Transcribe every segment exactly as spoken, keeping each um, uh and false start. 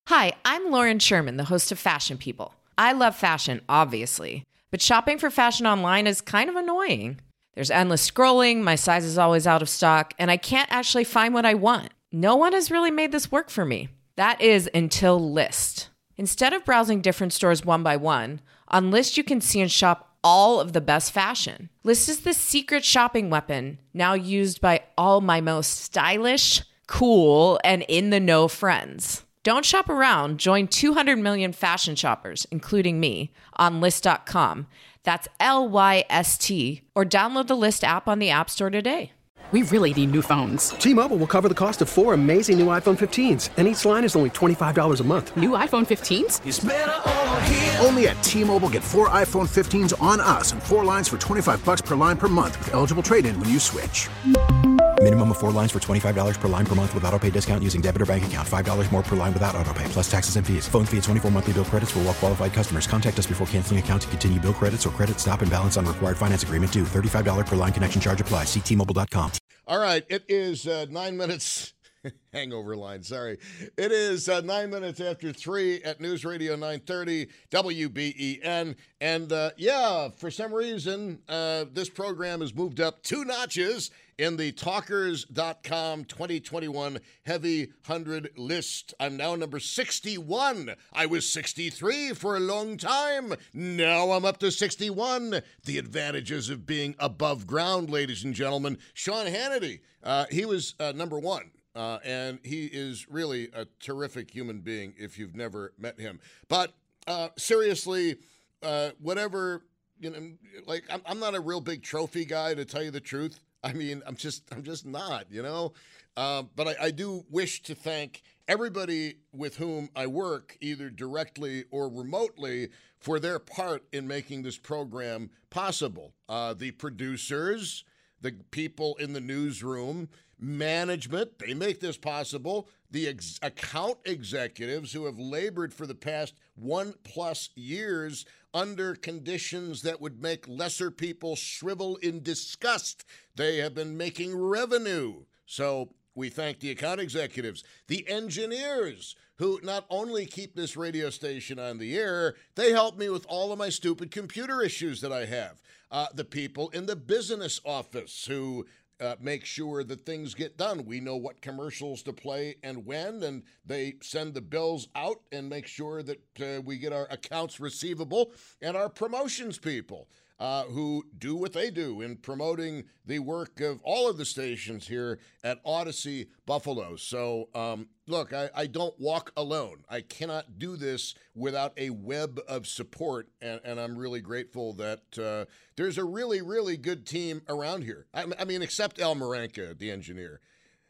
Hi, I'm Lauren Sherman, the host of Fashion People. I love fashion, obviously, but shopping for fashion online is kind of annoying. There's endless scrolling, my size is always out of stock, and I can't actually find what I want. No one has really made this work for me. That is until Lyst. Instead of browsing different stores one by one, on Lyst you can see and shop all of the best fashion. Lyst is the secret shopping weapon, now used by all my most stylish, cool, and in-the-know friends. Don't shop around. Join two hundred million fashion shoppers, including me, on Lyst dot com. That's L Y S T. Or download the Lyst app on the App Store today. We really need new phones. T-Mobile will cover the cost of four amazing new iPhone fifteens, and each line is only twenty-five dollars a month. New iPhone fifteens? It's better over here. Only at T-Mobile, get four iPhone fifteens on us and four lines for twenty-five bucks per line per month with eligible trade-in when you switch. Minimum of four lines for twenty-five dollars per line per month with autopay discount using debit or bank account. five dollars more per line without autopay, plus taxes and fees. Phone fee at twenty-four monthly bill credits for well-qualified customers. Contact us before canceling account to continue bill credits or credit stop and balance on required finance agreement due. thirty-five dollars per line connection charge applies. See T Mobile dot com. All right, it is uh, nine minutes. Hangover line, sorry. It is uh, nine minutes after three at News Radio nine thirty W B E N. And uh, yeah, for some reason, uh, this program has moved up two notches in the talkers dot com twenty twenty-one Heavy one hundred list. I'm now number sixty-one. I was sixty-three for a long time. Now I'm up to sixty-one. The advantages of being above ground, ladies and gentlemen. Sean Hannity, uh, he was uh, number one. Uh, and he is really a terrific human being if you've never met him. But uh, seriously, uh, whatever, you know, like I'm, I'm not a real big trophy guy, to tell you the truth. I mean, I'm just, I'm just not, you know. Uh, but I, I do wish to thank everybody with whom I work, either directly or remotely, for their part in making this program possible. Uh, the producers, the people in the newsroom, management, they make this possible. The ex- account executives who have labored for the past one plus years under conditions that would make lesser people shrivel in disgust. They have been making revenue. So we thank the account executives, the engineers who not only keep this radio station on the air, they help me with all of my stupid computer issues that I have. Uh, the people in the business office who Uh, make sure that things get done. We know what commercials to play and when, and they send the bills out and make sure that uh, we get our accounts receivable, and our promotions people uh, who do what they do in promoting the work of all of the stations here at Odyssey Buffalo. So, um, look, I, I don't walk alone. I cannot do this without a web of support, and, and I'm really grateful that uh, there's a really, really good team around here. I, I mean, except Al Maranka, the engineer.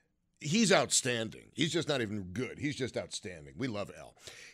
He's outstanding. He's just not even good. He's just outstanding. We love Al.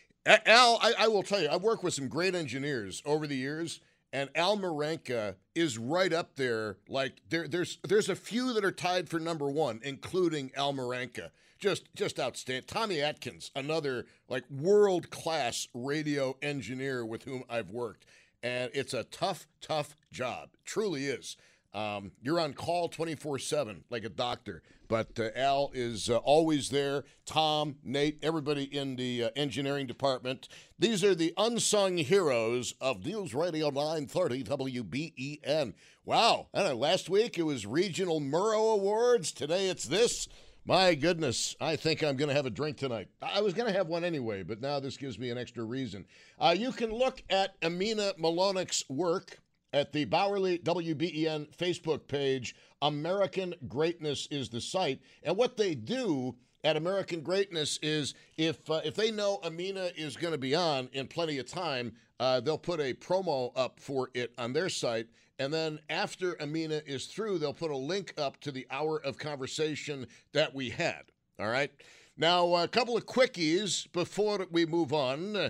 Al, I, I will tell you, I've worked with some great engineers over the years, and Al Maranka is right up there. Like, there, there's there's a few that are tied for number one, including Al Maranka. Just just outstanding. Tommy Atkins, another like world-class radio engineer with whom I've worked. And it's a tough, tough job. Truly is. Um, you're on call twenty-four seven like a doctor. But uh, Al is uh, always there. Tom, Nate, everybody in the uh, engineering department. These are the unsung heroes of News Radio nine thirty W B E N. Wow. I don't know, last week it was Regional Murrow Awards. Today it's this. My goodness, I think I'm going to have a drink tonight. I was going to have one anyway, but now this gives me an extra reason. Uh, you can look at Amina Malonik's work at the Bowerly W B E N Facebook page. American Greatness is the site. And what they do at American Greatness is if uh, if they know Amina is going to be on in plenty of time, uh, they'll put a promo up for it on their site. And then after Amina is through, they'll put a link up to the hour of conversation that we had. All right. Now, a couple of quickies before we move on.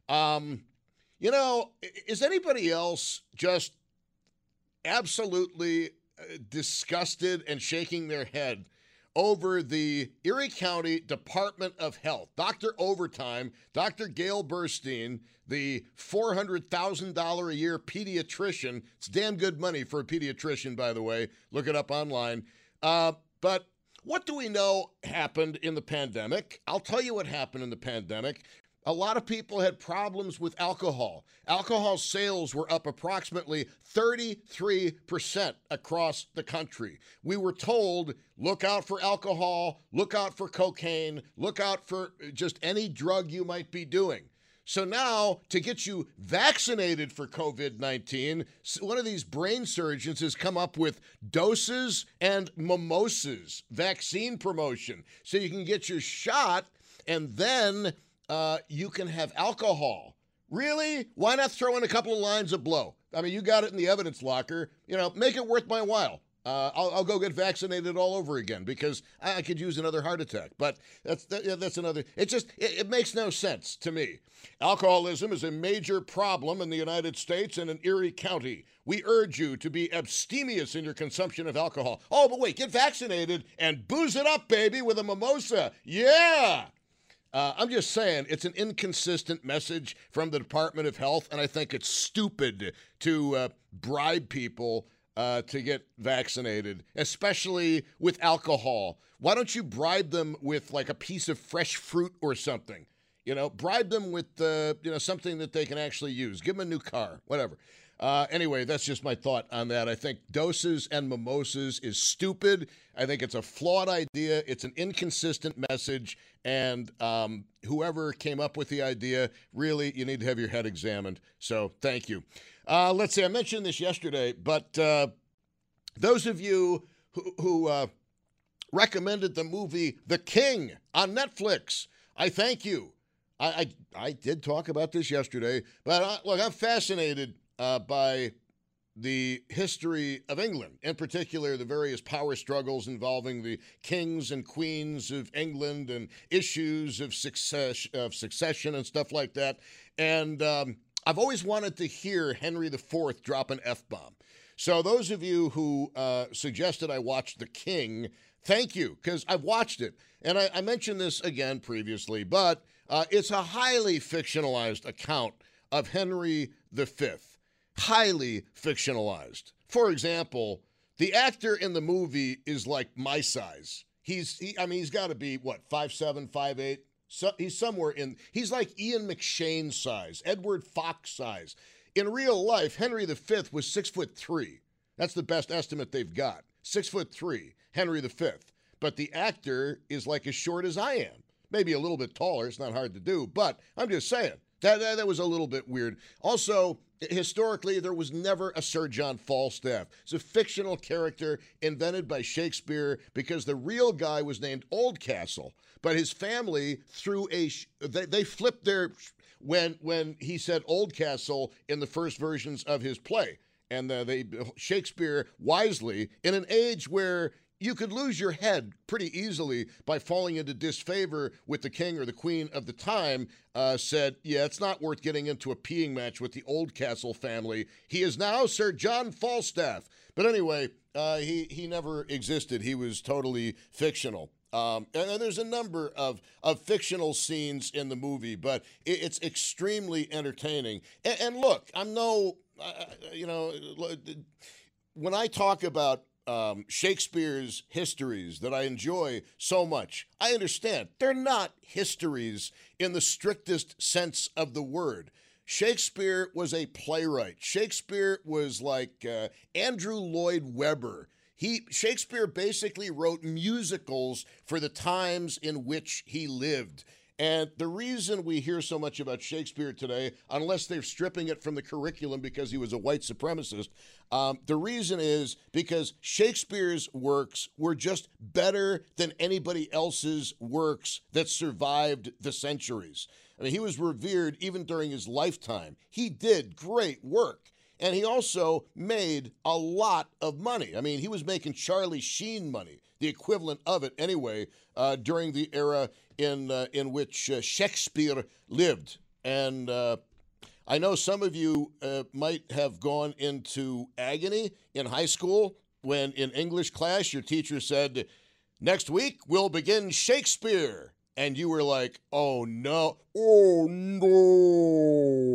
Um, you know, is anybody else just absolutely disgusted and shaking their head over the Erie County Department of Health? Doctor Overtime, Doctor Gail Burstein, the four hundred thousand dollars a year pediatrician. It's damn good money for a pediatrician, by the way. Look it up online. Uh, but what do we know happened in the pandemic? I'll tell you what happened in the pandemic. A lot of people had problems with alcohol. Alcohol sales were up approximately thirty-three percent across the country. We were told, look out for alcohol, look out for cocaine, look out for just any drug you might be doing. So now, to get you vaccinated for COVID nineteen, one of these brain surgeons has come up with doses and mimosas, vaccine promotion. So you can get your shot and then uh, you can have alcohol. Really? Why not throw in a couple of lines of blow? I mean, you got it in the evidence locker. You know, make it worth my while. Uh, I'll, I'll go get vaccinated all over again because I, I could use another heart attack. But that's that, yeah, that's another. It just it, it makes no sense to me. Alcoholism is a major problem in the United States and in Erie County. We urge you to be abstemious in your consumption of alcohol. Oh, but wait, get vaccinated and booze it up, baby, with a mimosa. Yeah. Uh, I'm just saying it's an inconsistent message from the Department of Health, and I think it's stupid to uh, bribe people Uh, to get vaccinated, especially with alcohol. Why don't you bribe them with like a piece of fresh fruit or something? You know, bribe them with uh, you know something that they can actually use. Give them a new car, whatever. Uh, anyway, that's just my thought on that. I think doses and mimosas is stupid. I think it's a flawed idea. It's an inconsistent message. And um, whoever came up with the idea, really, you need to have your head examined. So thank you. Uh, let's see, I mentioned this yesterday, but uh, those of you who, who uh, recommended the movie The King on Netflix, I thank you. I, I, I did talk about this yesterday, but I, look, I'm fascinated Uh, by the history of England, in particular the various power struggles involving the kings and queens of England and issues of success of succession and stuff like that. And um, I've always wanted to hear Henry the Fourth drop an F-bomb. So those of you who uh, suggested I watch The King, thank you, because I've watched it. And I, I mentioned this again previously, but uh, it's a highly fictionalized account of Henry the Fifth. Highly fictionalized. For example, the actor in the movie is like my size. He's, he, I mean, he's got to be, what, five seven, five eight? So, he's somewhere in, he's like Ian McShane size, Edward Fox size. In real life, Henry the Fifth was six foot three. That's the best estimate they've got. Six foot three, Henry the Fifth. But the actor is like as short as I am. Maybe a little bit taller. It's not hard to do, but I'm just saying. That, that, that was a little bit weird. Also, historically, there was never a Sir John Falstaff. It's a fictional character invented by Shakespeare because the real guy was named Oldcastle, but his family threw a they, they flipped their when when he said Oldcastle in the first versions of his play, and uh, they Shakespeare wisely, in an age where you could lose your head pretty easily by falling into disfavor with the king or the queen of the time, uh, said, yeah, it's not worth getting into a peeing match with the Oldcastle family. He is now Sir John Falstaff. But anyway, uh, he, he never existed. He was totally fictional. Um, and, and there's a number of, of fictional scenes in the movie, but it, it's extremely entertaining. And, and look, I'm no, uh, you know, when I talk about Um, Shakespeare's histories that I enjoy so much, I understand they're not histories in the strictest sense of the word. Shakespeare was a playwright. Shakespeare was like uh, Andrew Lloyd Webber. He Shakespeare basically wrote musicals for the times in which he lived. And the reason we hear so much about Shakespeare today, unless they're stripping it from the curriculum because he was a white supremacist, um, the reason is because Shakespeare's works were just better than anybody else's works that survived the centuries. I mean, he was revered even during his lifetime. He did great work. And he also made a lot of money. I mean, he was making Charlie Sheen money, the equivalent of it anyway, uh, during the era in uh, in which uh, Shakespeare lived. And uh, I know some of you uh, might have gone into agony in high school when in English class your teacher said, next week we'll begin Shakespeare. And you were like, oh no, oh no.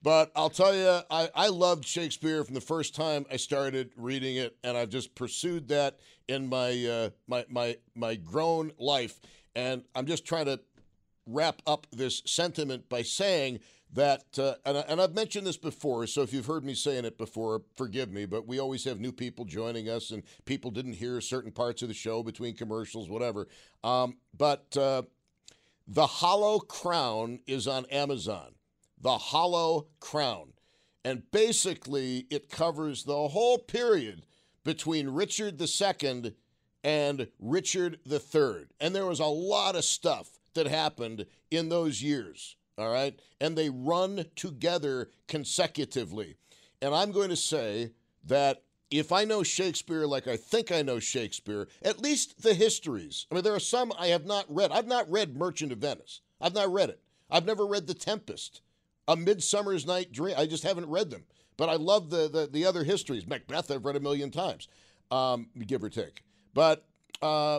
But I'll tell you, I, I loved Shakespeare from the first time I started reading it, and I've just pursued that in my uh, my my my grown life. And I'm just trying to wrap up this sentiment by saying that, uh, and, I, and I've mentioned this before, so if you've heard me saying it before, forgive me, but we always have new people joining us, and people didn't hear certain parts of the show between commercials, whatever. Um, but uh, The Hollow Crown is on Amazon. The Hollow Crown. And basically, it covers the whole period between Richard the Second and Richard the Third. And there was a lot of stuff that happened in those years. All right. And they run together consecutively. And I'm going to say that if I know Shakespeare like I think I know Shakespeare, at least the histories. I mean, there are some I have not read. I've not read Merchant of Venice. I've not read it. I've never read The Tempest, A Midsummer's Night Dream. I just haven't read them. But I love the the, the other histories. Macbeth, I've read a million times, um, give or take. But uh,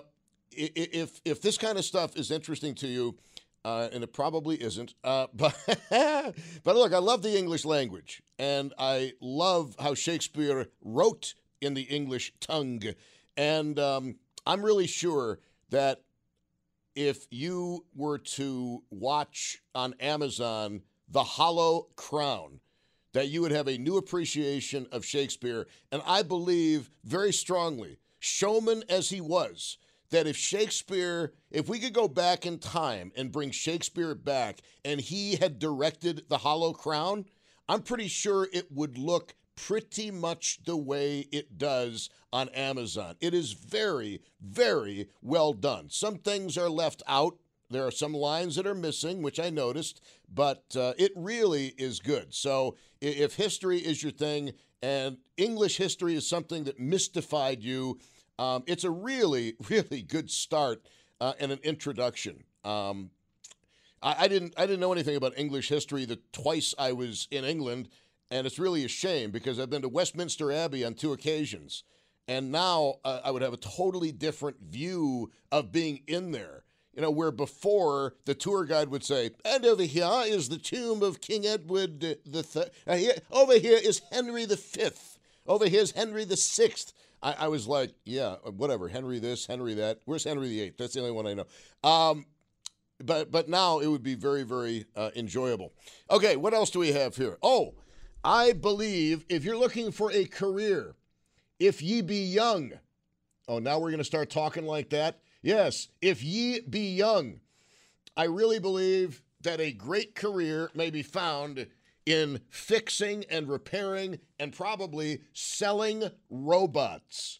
if if this kind of stuff is interesting to you, Uh, and it probably isn't. Uh, but, but look, I love the English language, and I love how Shakespeare wrote in the English tongue. And um, I'm really sure that if you were to watch on Amazon The Hollow Crown, that you would have a new appreciation of Shakespeare. And I believe very strongly, showman as he was, that if Shakespeare, if we could go back in time and bring Shakespeare back and he had directed The Hollow Crown, I'm pretty sure it would look pretty much the way it does on Amazon. It is very, very well done. Some things are left out. There are some lines that are missing, which I noticed, but uh, it really is good. So if history is your thing and English history is something that mystified you, Um, it's a really, really good start uh, and an introduction. Um, I, I didn't, I didn't know anything about English history the twice I was in England, and it's really a shame because I've been to Westminster Abbey on two occasions, and now uh, I would have a totally different view of being in there. You know, where before the tour guide would say, "And over here is the tomb of King Edward the Third. Uh, here, over here is Henry the Fifth. Over here is Henry the Sixth." I, I was like, yeah, whatever, Henry this, Henry that. Where's Henry the Eighth? That's the only one I know. Um, but but now it would be very, very uh, enjoyable. Okay, what else do we have here? Oh, I believe if you're looking for a career, if ye be young. Oh, now we're going to start talking like that? Yes, if ye be young. I really believe that a great career may be found in fixing and repairing and probably selling robots.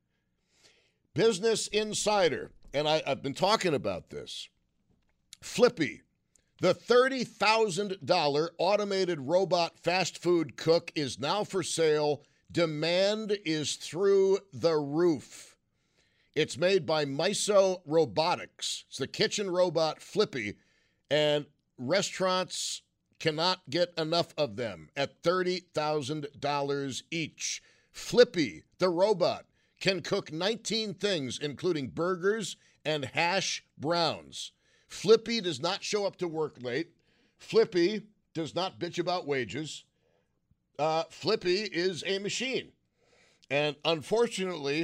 Business Insider, and I, I've been talking about this. Flippy, the thirty thousand dollars automated robot fast food cook is now for sale. Demand is through the roof. It's made by Miso Robotics. It's the kitchen robot Flippy, and restaurants cannot get enough of them at thirty thousand dollars each. Flippy, the robot, can cook nineteen things, including burgers and hash browns. Flippy does not show up to work late. Flippy does not bitch about wages. Uh, Flippy is a machine. And unfortunately,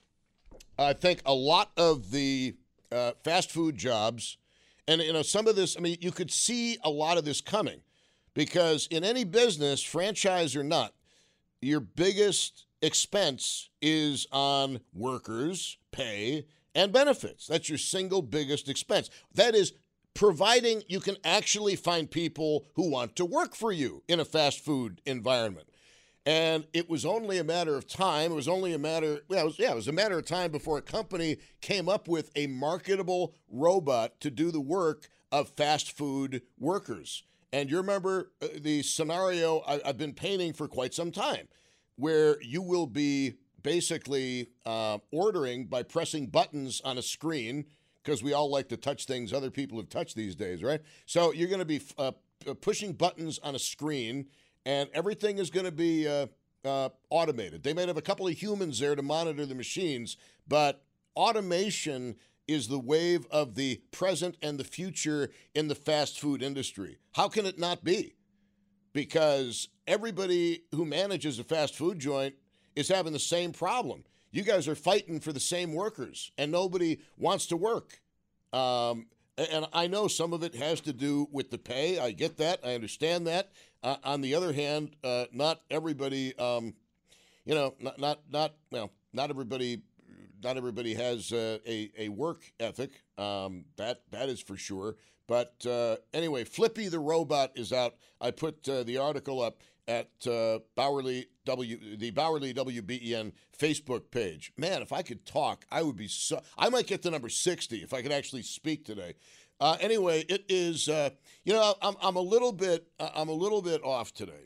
I think a lot of the uh, fast food jobs, and, you know, some of this, I mean, you could see a lot of this coming because in any business, franchise or not, your biggest expense is on workers, pay, and benefits. That's your single biggest expense. That is providing you can actually find people who want to work for you in a fast food environment. And it was only a matter of time. It was only a matter, yeah, it was, yeah, it was a matter of time before a company came up with a marketable robot to do the work of fast food workers. And you remember the scenario I, I've been painting for quite some time, where you will be basically uh, ordering by pressing buttons on a screen, because we all like to touch things other people have touched these days, right? So you're going to be uh, pushing buttons on a screen, and everything is going to be uh, uh, automated. They might have a couple of humans there to monitor the machines, but automation is the wave of the present and the future in the fast food industry. How can it not be? because everybody who manages a fast food joint is having the same problem. You guys are fighting for the same workers, and nobody wants to work. Um, and I know some of it has to do with the pay. I get that. I understand that. Uh, on the other hand, uh, not everybody, um, you know, not not not well, not everybody, not everybody has uh, a a work ethic. Um, that that is for sure. But uh, anyway, Flippy the robot is out. I put uh, the article up at uh, Bowerly W the Bowerly W B E N Facebook page. Man, if I could talk, I would be so. I might get to number sixty if I could actually speak today. Uh, anyway, it is. Uh, you know, I'm I'm a little bit I'm a little bit off today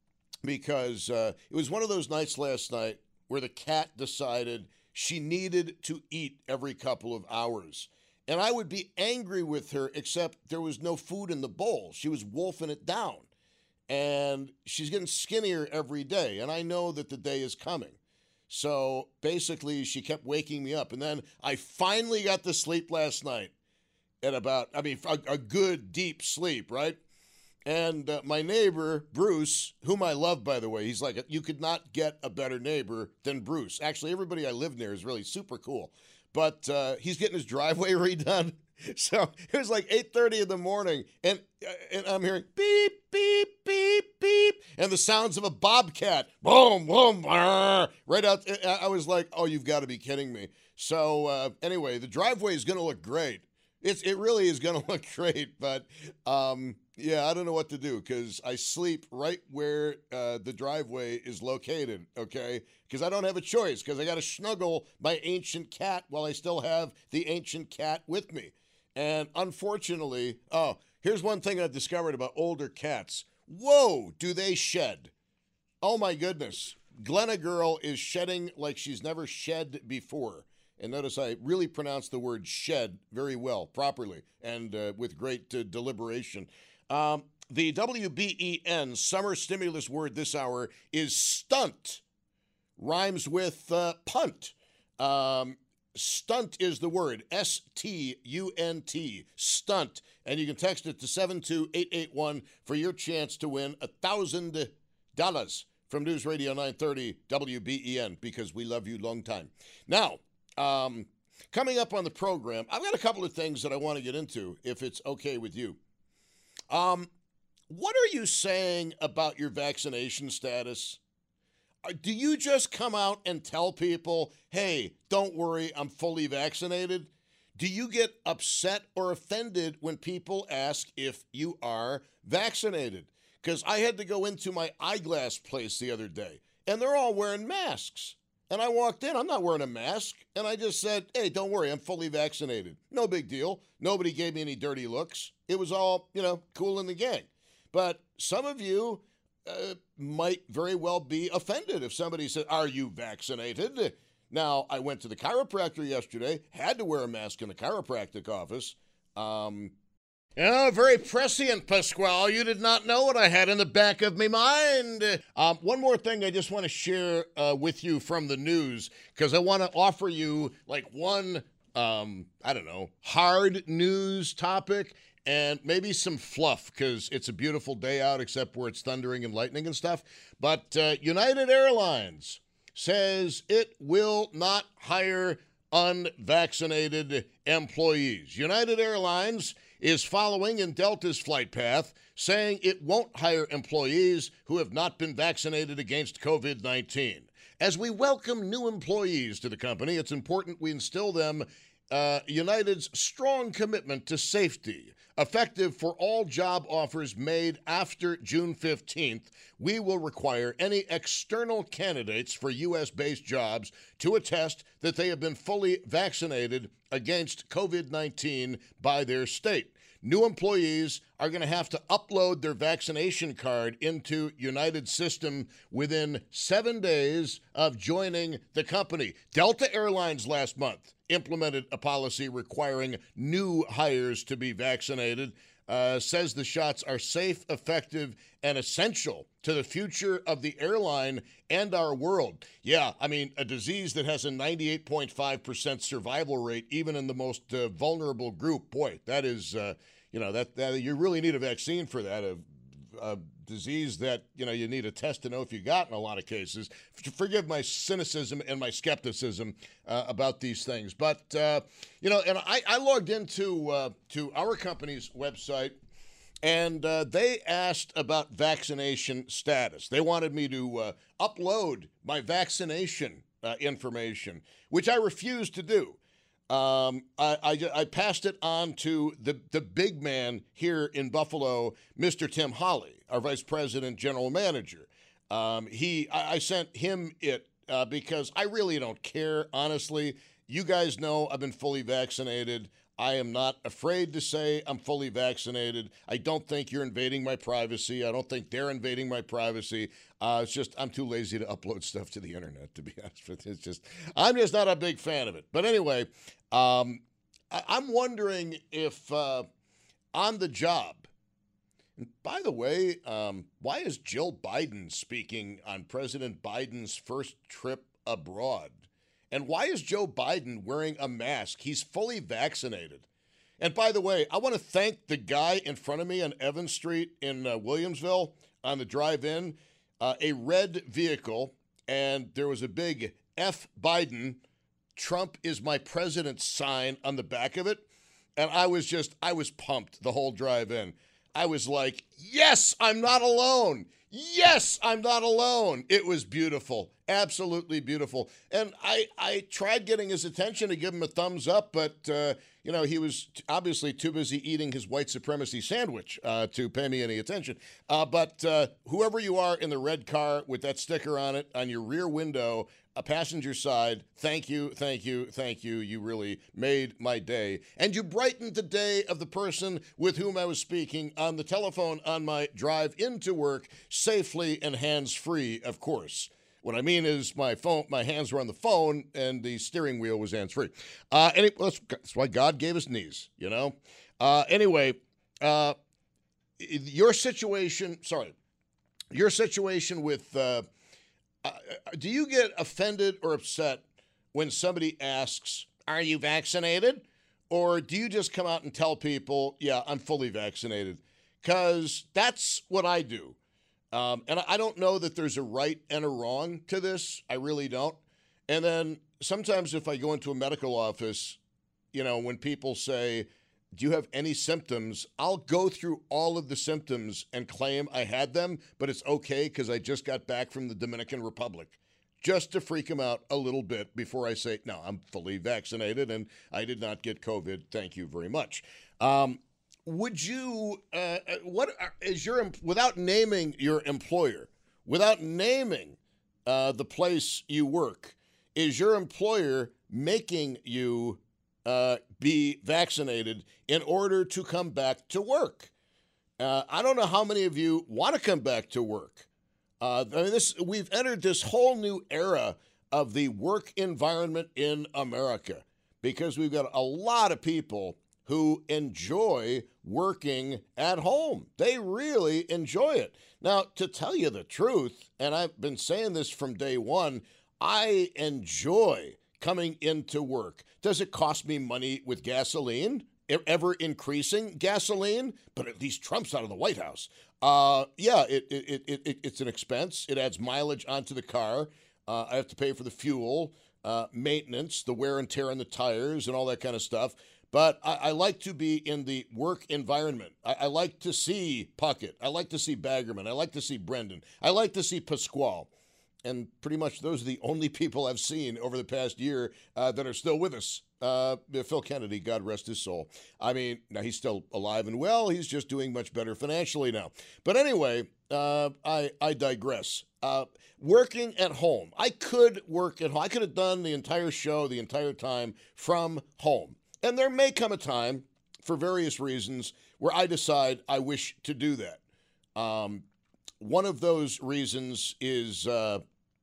because uh, it was one of those nights last night where the cat decided she needed to eat every couple of hours. And I would be angry with her, except there was no food in the bowl. She was wolfing it down. And she's getting skinnier every day. And I know that the day is coming. So basically, she kept waking me up. And then I finally got to sleep last night at about, I mean, a, a good, deep sleep, right? And uh, my neighbor, Bruce, whom I love, by the way, he's like, you could not get a better neighbor than Bruce. Actually, everybody I live near is really super cool. But uh, he's getting his driveway redone. So it was like eight thirty in the morning, and uh, and I'm hearing beep, beep, beep, beep, and the sounds of a bobcat. Boom, boom, brr, right out. I was like, oh, you've got to be kidding me. So uh, anyway, the driveway is going to look great. It's It really is going to look great. But, um, yeah, I don't know what to do because I sleep right where uh, the driveway is located, okay? Because I don't have a choice because I got to snuggle my ancient cat while I still have the ancient cat with me. And unfortunately, oh, here's one thing I've discovered about older cats. Whoa, do they shed? Oh, my goodness. Glenna Girl is shedding like she's never shed before. And notice I really pronounced the word shed very well, properly, and uh, with great uh, deliberation. Um, the W B E N summer stimulus word this hour is stunt. Rhymes with uh, punt. Um, stunt is the word, S T U N T, stunt. And you can text it to seven two eight eight one for your chance to win one thousand dollars from News Radio nine thirty W B E N, because we love you long time. Now, um, coming up on the program, I've got a couple of things that I want to get into, if it's okay with you. Um, what are you saying about your vaccination status? Do you just come out and tell people, hey, don't worry, I'm fully vaccinated? Do you get upset or offended when people ask if you are vaccinated? Because I had to go into my eyeglass place the other day, and they're all wearing masks. And I walked in, I'm not wearing a mask, and I just said, hey, don't worry, I'm fully vaccinated. No big deal. Nobody gave me any dirty looks. It was all, you know, cool in the gang. But some of you uh, might very well be offended if somebody said, are you vaccinated? Now, I went to the chiropractor yesterday, had to wear a mask in the chiropractic office. Um, oh, very prescient, Pasquale. You did not know what I had in the back of my mind. Um, one more thing I just want to share uh, with you from the news, because I want to offer you like one, um, I don't know, hard news topic and maybe some fluff, because it's a beautiful day out, except where it's thundering and lightning and stuff. But uh, United Airlines says it will not hire unvaccinated employees. United Airlines is following in Delta's flight path, saying it won't hire employees who have not been vaccinated against covid nineteen. As we welcome new employees to the company, it's important we instill them uh, United's strong commitment to safety. Effective for all job offers made after June fifteenth, we will require any external candidates for U S-based jobs to attest that they have been fully vaccinated against covid nineteen by their state. New employees are going to have to upload their vaccination card into United's system within seven days of joining the company. Delta Airlines last month implemented a policy requiring new hires to be vaccinated, uh, says the shots are safe, effective, and essential to the future of the airline and our world. Yeah, I mean, a disease that has a ninety-eight point five percent survival rate, even in the most uh, vulnerable group. Boy, that is, uh, you know, that, that you really need a vaccine for that. Uh, a disease that, you know, you need a test to know if you got in a lot of cases. Forgive my cynicism and my skepticism uh, about these things. But, uh, you know, and I, I logged into uh, to our company's website, and uh, they asked about vaccination status. They wanted me to uh, upload my vaccination uh, information, which I refused to do. Um, I, I, I passed it on to the, the big man here in Buffalo, Mister Tim Holly, our vice president, general manager. Um, he, I, I sent him it uh, because I really don't care, honestly. You guys know I've been fully vaccinated. I am not afraid to say I'm fully vaccinated. I don't think you're invading my privacy. I don't think they're invading my privacy. Uh, it's just I'm too lazy to upload stuff to the internet, to be honest with you. It's just I'm just not a big fan of it. But anyway, um, I, I'm wondering if uh, on the job, and by the way, um, why is Jill Biden speaking on President Biden's first trip abroad? And why is Joe Biden wearing a mask? He's fully vaccinated. And by the way, I want to thank the guy in front of me on Evans Street in uh, Williamsville on the drive-in, uh, a red vehicle, and there was a big F Biden, Trump is my president sign on the back of it. And I was just, I was pumped the whole drive-in. I was like, yes, I'm not alone. Yes, I'm not alone. It was beautiful. Absolutely beautiful. And I, I tried getting his attention to give him a thumbs up, but, uh, you know, he was t- obviously too busy eating his white supremacy sandwich uh, to pay me any attention. Uh, but uh, whoever you are in the red car with that sticker on it on your rear window, a passenger side, thank you, thank you, thank you. You really made my day. And you brightened the day of the person with whom I was speaking on the telephone on my drive into work, safely and hands-free, of course. What I mean is my phone, my hands were on the phone, and the steering wheel was hands-free. Uh, and it, well, that's, that's why God gave us knees, you know? Uh, anyway, uh, your situation, sorry, your situation with... Uh, Uh, do you get offended or upset when somebody asks, are you vaccinated? Or do you just come out and tell people, yeah, I'm fully vaccinated? Because that's what I do. Um, and I don't know that there's a right and a wrong to this. I really don't. And then sometimes if I go into a medical office, you know, when people say, do you have any symptoms? I'll go through all of the symptoms and claim I had them, but it's okay because I just got back from the Dominican Republic, just to freak them out a little bit before I say, no, I'm fully vaccinated and I did not get COVID. Thank you very much. Um, would you, uh, what is your, without naming your employer, without naming uh, the place you work, is your employer making you Uh, be vaccinated in order to come back to work? Uh, I don't know how many of you want to come back to work. Uh, I mean, this we've entered this whole new era of the work environment in America because we've got a lot of people who enjoy working at home. They really enjoy it. Now, to tell you the truth, and I've been saying this from day one, I enjoy coming into work. Does it cost me money with gasoline? Ever increasing gasoline? But at least Trump's out of the White House. Uh, yeah, it, it, it, it, it's an expense. It adds mileage onto the car. Uh, I have to pay for the fuel, uh, maintenance, the wear and tear on the tires, and all that kind of stuff. But I, I like to be in the work environment. I, I like to see Puckett. I like to see Baggerman. I like to see Brendan. I like to see Pasquale. And pretty much those are the only people I've seen over the past year uh, that are still with us. Uh, Phil Kennedy, God rest his soul. I mean, now he's still alive and well. He's just doing much better financially now. But anyway, uh, I, I digress. Uh, working at home. I could work at home. I could have done the entire show the entire time from home. And there may come a time, for various reasons, where I decide I wish to do that. Um, one of those reasons is uh,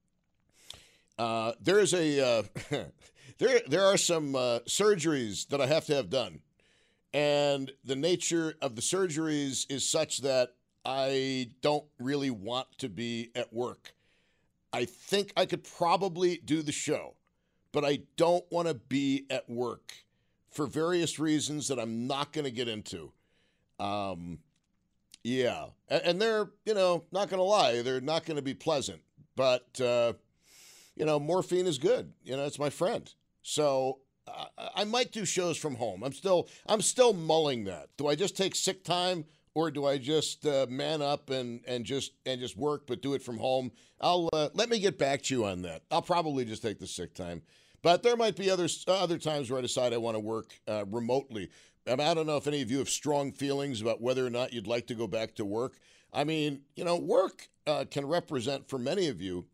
uh, there is a uh, there there are some uh, surgeries that I have to have done, and the nature of the surgeries is such that I don't really want to be at work. I think I could probably do the show, but I don't want to be at work for various reasons that I'm not going to get into. Um, Yeah. And they're, you know, not going to lie, they're not going to be pleasant. But, uh, you know, morphine is good. You know, it's my friend. So uh, I might do shows from home. I'm still, I'm still mulling that. Do I just take sick time, or do I just uh, man up and, and just and just work, but do it from home? I'll uh, let me get back to you on that. I'll probably just take the sick time. But there might be other, uh, other times where I decide I want to work uh, remotely. I mean, I don't know if any of you have strong feelings about whether or not you'd like to go back to work. I mean, you know, work uh, can represent for many of you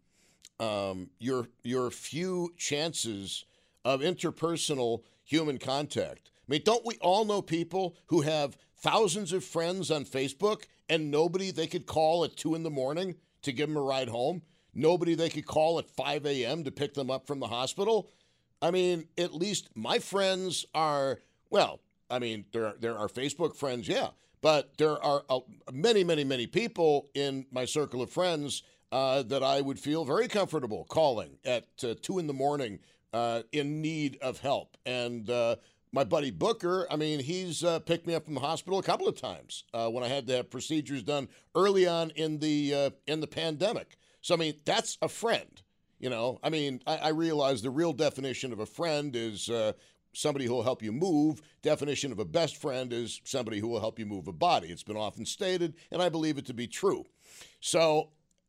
um, your your few chances of interpersonal human contact. I mean, don't we all know people who have thousands of friends on Facebook and nobody they could call at two in the morning to give them a ride home? Nobody they could call at five a.m. to pick them up from the hospital? I mean, at least my friends are, well, I mean, there, there are Facebook friends, yeah, but there are uh, many, many, many people in my circle of friends uh, that I would feel very comfortable calling at uh, two in the morning uh, in need of help. And uh, my buddy Booker, I mean, he's uh, picked me up from the hospital a couple of times uh, when I had to have procedures done early on in the uh, in the pandemic. So, I mean, that's a friend, you know. I mean, I, I realize the real definition of a friend is uh, somebody who will help you move. Definition of a best friend is somebody who will help you move a body. It's been often stated, and I believe it to be true. So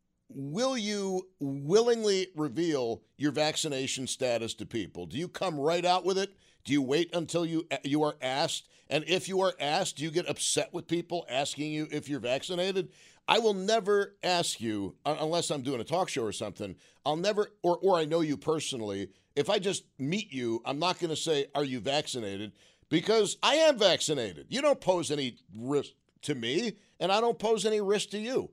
will you willingly reveal your vaccination status to people? Do you come right out with it? Do you wait until you you are asked? And if you are asked, do you get upset with people asking you if you're vaccinated? I will never ask you, unless I'm doing a talk show or something, I'll never, or, or I know you personally, if I just meet you, I'm not going to say, are you vaccinated? Because I am vaccinated. You don't pose any risk to me, and I don't pose any risk to you.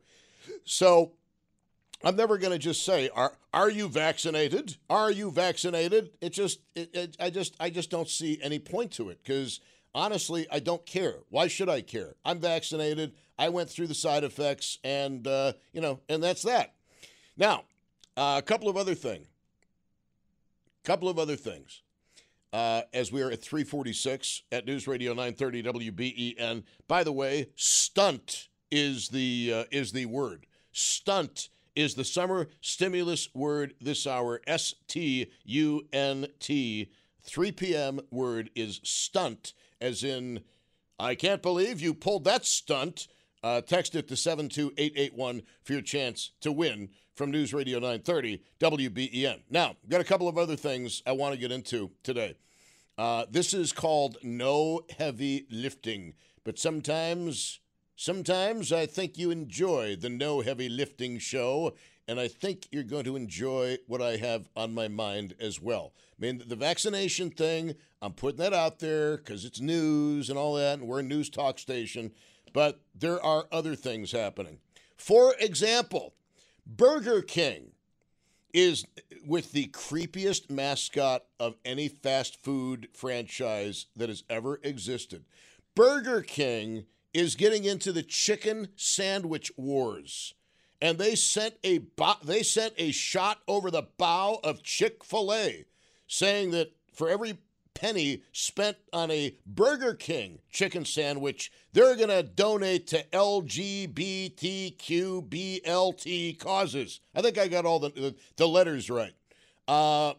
So I'm never going to just say, are are you vaccinated? Are you vaccinated? It just, it, it, I just, I just don't see any point to it, because honestly, I don't care. Why should I care? I'm vaccinated. I went through the side effects, and, uh, you know, and that's that. Now, uh, a couple of other things. Couple of other things. Uh, as we are at three forty-six at News Radio nine thirty W B E N. By the way, stunt is the uh, is the word. Stunt is the summer stimulus word this hour. S T U N T. three p.m. word is stunt, as in, I can't believe you pulled that stunt. Uh, text it to seven two eight eight one for your chance to win from News Radio nine thirty W B E N. Now, got a couple of other things I want to get into today. Uh, this is called No Heavy Lifting, but sometimes, sometimes I think you enjoy the No Heavy Lifting show, and I think you're going to enjoy what I have on my mind as well. I mean, the vaccination thing, I'm putting that out there because it's news and all that, and we're a news talk station, but there are other things happening. For example, Burger King is with the creepiest mascot of any fast food franchise that has ever existed. Burger King is getting into the chicken sandwich wars, and they sent a bo- they sent a shot over the bow of Chick-fil-A, saying that for every penny spent on a Burger King chicken sandwich, they're going to donate to L G B T Q B L T causes. I think I got all the, the, the letters right. Uh,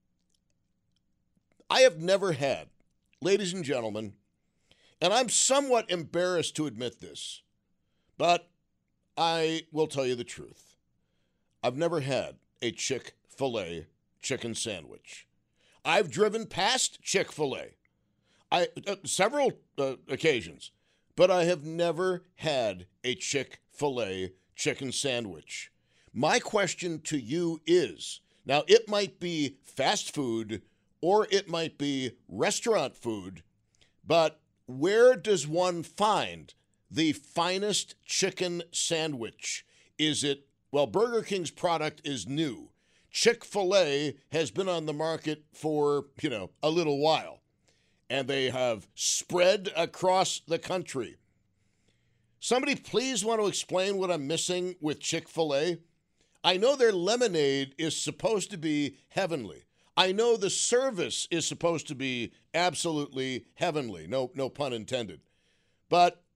I have never had, ladies and gentlemen, and I'm somewhat embarrassed to admit this, but I will tell you the truth. I've never had a Chick-fil-A chicken sandwich. I've driven past Chick-fil-A I, uh, several uh, occasions, but I have never had a Chick-fil-A chicken sandwich. My question to you is, now it might be fast food or it might be restaurant food, but where does one find the finest chicken sandwich? Is it, well, Burger King's product is new. Chick-fil-A has been on the market for, you know, a little while, and they have spread across the country. Somebody please want to explain what I'm missing with Chick-fil-A? I know their lemonade is supposed to be heavenly. I know the service is supposed to be absolutely heavenly. No, no pun intended. But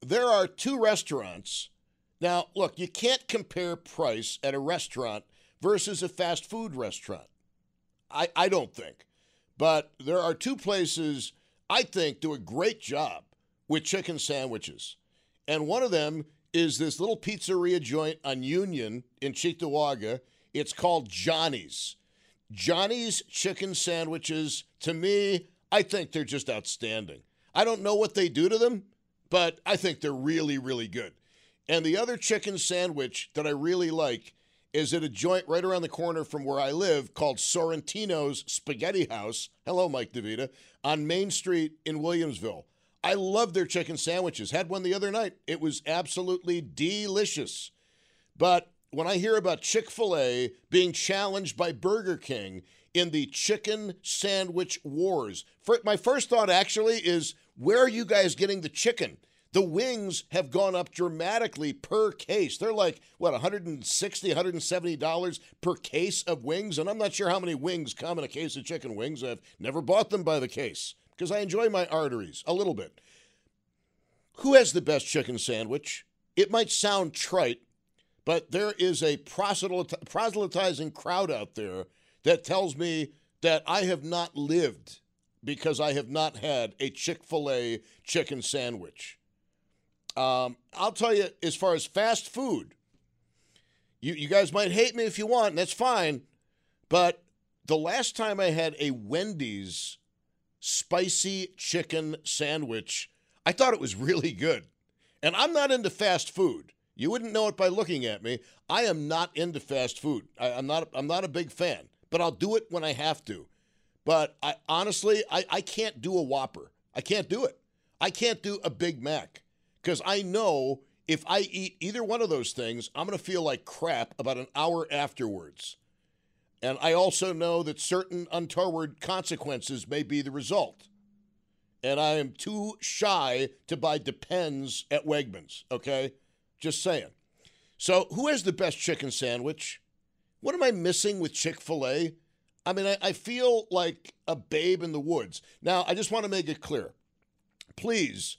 there are two restaurants. Now, look, you can't compare price at a restaurant versus a fast food restaurant. I, I don't think. But there are two places I think do a great job with chicken sandwiches. And one of them is this little pizzeria joint on Union in Cheektowaga. It's called Johnny's. Johnny's chicken sandwiches, to me, I think they're just outstanding. I don't know what they do to them, but I think they're really, really good. And the other chicken sandwich that I really like is at a joint right around the corner from where I live called Sorrentino's Spaghetti House. Hello, Mike DeVita, on Main Street in Williamsville. I love their chicken sandwiches. Had one the other night. It was absolutely delicious. But when I hear about Chick-fil-A being challenged by Burger King in the chicken sandwich wars, for, my first thought actually is, where are you guys getting the chicken? The wings have gone up dramatically per case. They're like, what, one hundred sixty dollars, one hundred seventy dollars per case of wings? And I'm not sure how many wings come in a case of chicken wings. I've never bought them by the case because I enjoy my arteries a little bit. Who has the best chicken sandwich? It might sound trite, but there is a proselyt- proselytizing crowd out there that tells me that I have not lived because I have not had a Chick-fil-A chicken sandwich. Um, I'll tell you, as far as fast food, you, you guys might hate me if you want, and that's fine, but the last time I had a Wendy's spicy chicken sandwich, I thought it was really good. And I'm not into fast food. You wouldn't know it by looking at me. I am not into fast food. I, I'm not I'm not a big fan, but I'll do it when I have to. But I honestly, I, I can't do a Whopper. I can't do it. I can't do a Big Mac. Because I know if I eat either one of those things, I'm going to feel like crap about an hour afterwards. And I also know that certain untoward consequences may be the result. And I am too shy to buy Depends at Wegmans, okay? Just saying. So who has the best chicken sandwich? What am I missing with Chick-fil-A? I mean, I, I feel like a babe in the woods. Now, I just want to make it clear. Please,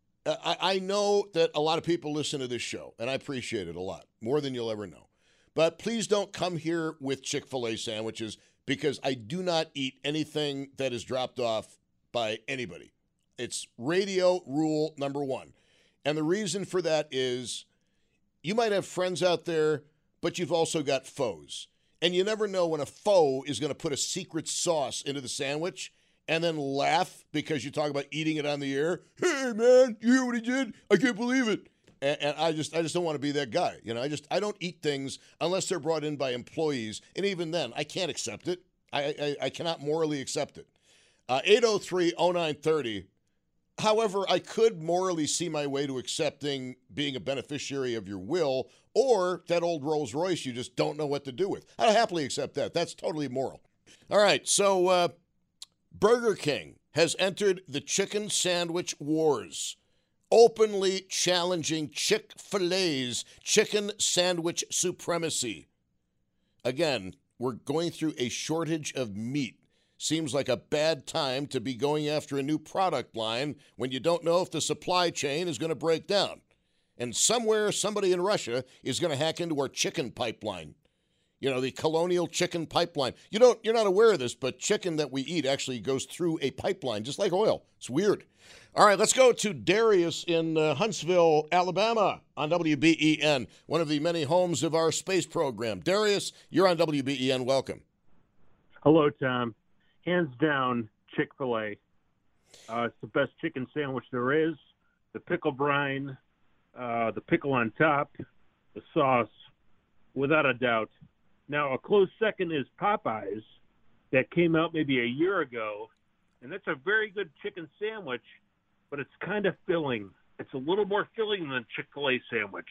I, I know that a lot of people listen to this show, and I appreciate it a lot, more than you'll ever know. But please don't come here with Chick-fil-A sandwiches because I do not eat anything that is dropped off by anybody. It's radio rule number one. And the reason for that is you might have friends out there, but you've also got foes. And you never know when a foe is going to put a secret sauce into the sandwich and then laugh because you talk about eating it on the air. Hey, man, you hear what he did? I can't believe it. And, and I just I just don't want to be that guy. You know, I just I don't eat things unless they're brought in by employees. And even then, I can't accept it. I I, I cannot morally accept it. Uh, eight oh three oh nine thirty. However, I could morally see my way to accepting being a beneficiary of your will or that old Rolls Royce you just don't know what to do with. I'd happily accept that. That's totally moral. All right, so uh, Burger King has entered the chicken sandwich wars, openly challenging Chick-fil-A's chicken sandwich supremacy. Again, we're going through a shortage of meat. Seems like a bad time to be going after a new product line when you don't know if the supply chain is going to break down. And somewhere, somebody in Russia is going to hack into our chicken pipeline. You know, the Colonial Chicken Pipeline. You don't, you're not aware of this, but chicken that we eat actually goes through a pipeline, just like oil. It's weird. All right, let's go to Darius in uh, Huntsville, Alabama, on W B E N, one of the many homes of our space program. Darius, you're on W B E N. Welcome. Hello, Tom. Hands down, Chick-fil-A. Uh, it's the best chicken sandwich there is. The pickle brine, uh, the pickle on top, the sauce, without a doubt. Now, a close second is Popeyes that came out maybe a year ago, and that's a very good chicken sandwich, but it's kind of filling. It's a little more filling than Chick-fil-A sandwich.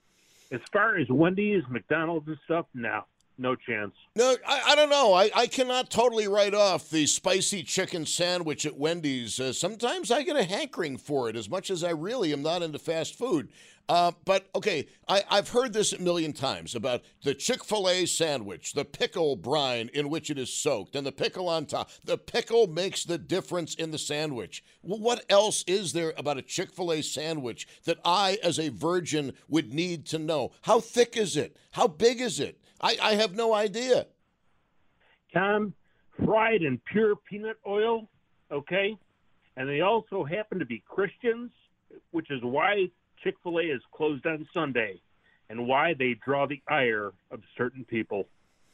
As far as Wendy's, McDonald's and stuff, no. No chance. No, I, I don't know. I, I cannot totally write off the spicy chicken sandwich at Wendy's. Uh, sometimes I get a hankering for it as much as I really am not into fast food. Uh, but, okay, I, I've heard this a million times about the Chick-fil-A sandwich, the pickle brine in which it is soaked, and the pickle on top. The pickle makes the difference in the sandwich. Well, what else is there about a Chick-fil-A sandwich that I, as a virgin, would need to know? How thick is it? How big is it? I, I have no idea. Tom, fried in pure peanut oil, okay? And they also happen to be Christians, which is why Chick-fil-A is closed on Sunday and why they draw the ire of certain people.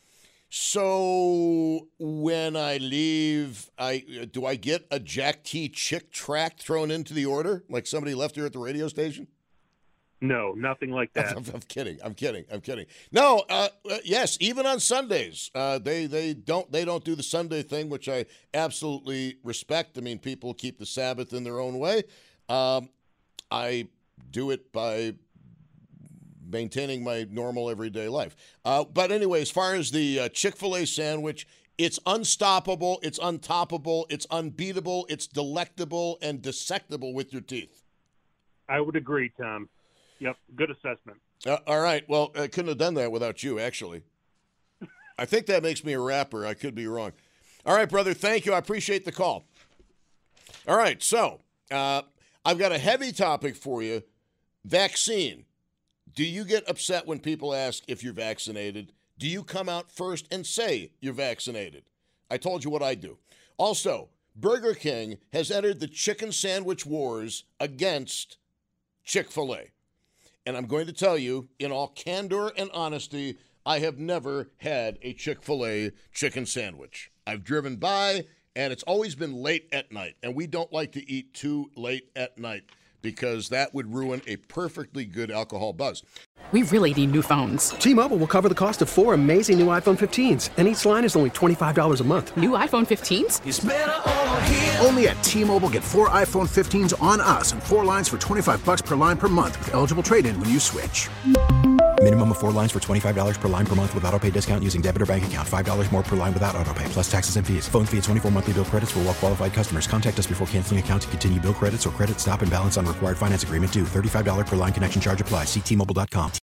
So when I leave, I do I get a Jack T. Chick tract thrown into the order like somebody left here at the radio station? No, nothing like that. I'm, I'm kidding. I'm kidding. I'm kidding. No, uh, uh, yes, even on Sundays, uh, they they don't they don't do the Sunday thing, which I absolutely respect. I mean, people keep the Sabbath in their own way. Um, I do it by maintaining my normal everyday life. Uh, but anyway, as far as the uh, Chick-fil-A sandwich, it's unstoppable, it's untoppable, it's unbeatable, it's delectable and dissectable with your teeth. I would agree, Tom. Yep, good assessment. Uh, all right. Well, I couldn't have done that without you, actually. I think that makes me a rapper. I could be wrong. All right, brother. Thank you. I appreciate the call. All right. So uh, I've got a heavy topic for you. Vaccine. Do you get upset when people ask if you're vaccinated? Do you come out first and say you're vaccinated? I told you what I do. Also, Burger King has entered the chicken sandwich wars against Chick-fil-A. And I'm going to tell you, in all candor and honesty, I have never had a Chick-fil-A chicken sandwich. I've driven by, and it's always been late at night. And we don't like to eat too late at night because that would ruin a perfectly good alcohol buzz. We really need new phones. T-Mobile will cover the cost of four amazing new iPhone fifteens, and each line is only twenty-five dollars a month. New iPhone fifteens? It's better over here. Only at T-Mobile, get four iPhone fifteens on us and four lines for twenty-five bucks per line per month with eligible trade-in when you switch. Minimum of four lines for twenty-five dollars per line per month with autopay discount using debit or bank account. five dollars more per line without autopay, plus taxes and fees. Phone fee at twenty-four monthly bill credits for well-qualified customers. Contact us before canceling account to continue bill credits or credit stop and balance on required finance agreement due. thirty-five dollars per line connection charge applies. See T Mobile dot com.